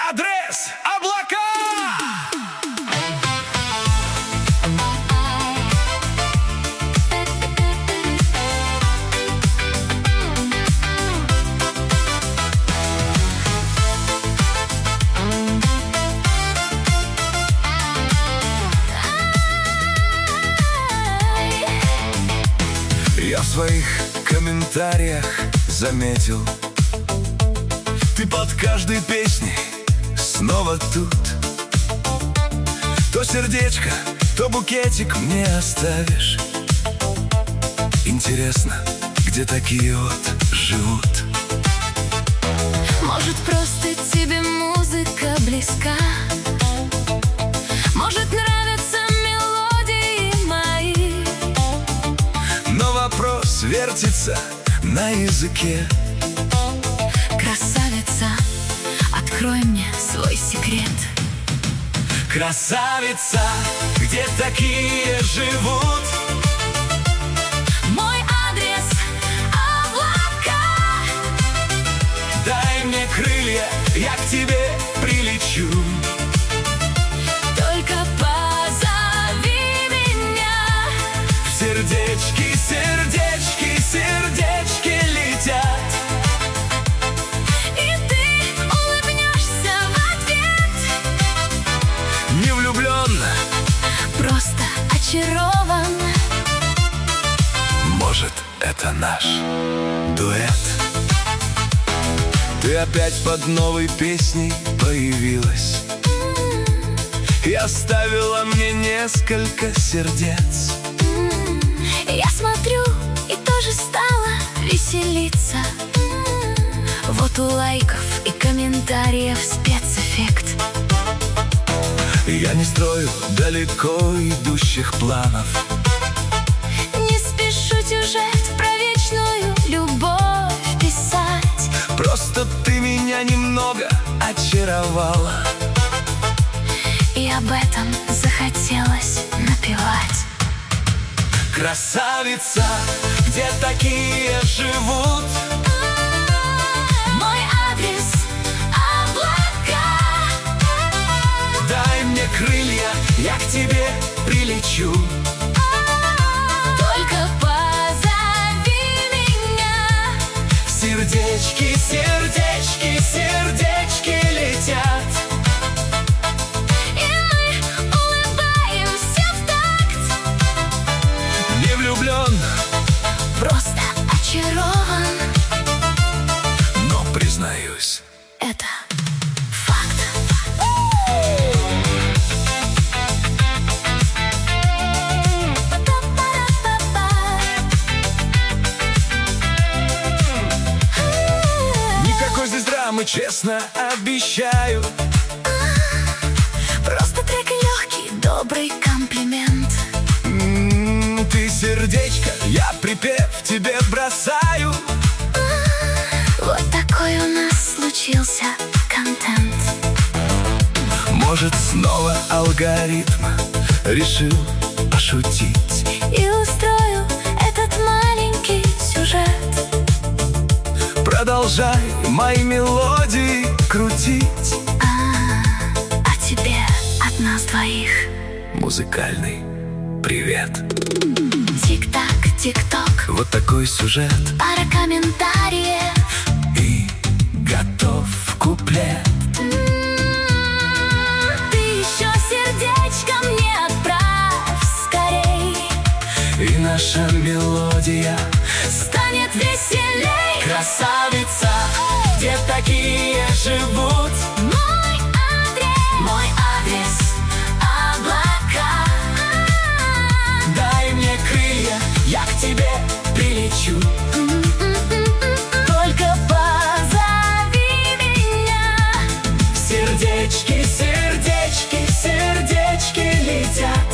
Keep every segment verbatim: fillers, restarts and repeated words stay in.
адрес облака. Я в своих комментариях заметил, ты под каждой песней снова тут. То сердечко, то букетик мне оставишь. Интересно, где такие вот живут? Может, просто тебе музыка близка? Может, нравятся мелодии мои? Но вопрос вертится на языке. Красавица, открой мне свой секрет. Красавица, где такие живут? Мой адрес — облака. Дай мне крылья, я к тебе прилечу. Только позови меня. Сердечки, сердечки, сердечки летят. И ты улыбнешься в ответ. Не влюблен, просто очарован. может, это наш дуэт. Ты опять под новой песней появилась и оставила мне несколько сердец. Я смотрю и тоже стала веселиться. Вот у лайков и комментариев спецэффект. Я не строю далеко идущих планов. Не спешу сюжет про вечную любовь писать. Просто ты меня немного очаровала, И об этом захотелось напевать. красавица, где такие живут? Мой адрес — облака. Дай мне крылья, я к тебе прилечу. Только позови меня. Сердечки, сердечки, сердечки летят. И мы улыбаемся в такт. Не влюблен, Просто очарован. но признаюсь, Это факт. никакой здесь драмы, честно обещаю. Просто трек легкий, добрый комплимент. М, Ты сердечко, я припев тебе бросаю. Вот такой у нас случился контент. Может, снова алгоритм решил пошутить. И устрою этот маленький сюжет. Продолжай мои мелодии крутить. А, а тебе от нас двоих Музыкальный привет. тик-так, тик-ток, Вот такой сюжет, пара комментариев. и готов куплет. Ты еще сердечко мне отправь скорей. И наша мелодия Станет веселей. красавица, где такие живут? Мой адрес, мой адрес — облака. Дай мне крылья, я к тебе прилечу. Только позови меня. Сердечки, сердечки, сердечки летят.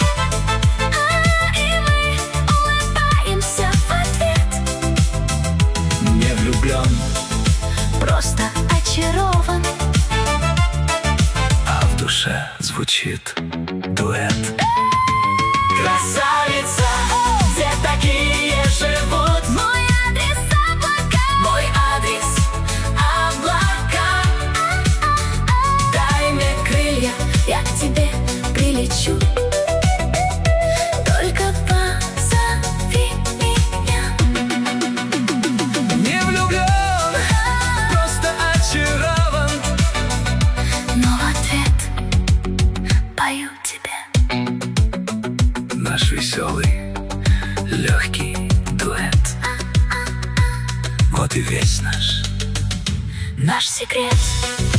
А, и мы улыбаемся в ответ. Не влюблен, Просто очарован. а в душе звучит дуэт. Красавица, где такие живут? Мой адрес — облака. Мой адрес — облака. вот и весь наш Наш секрет.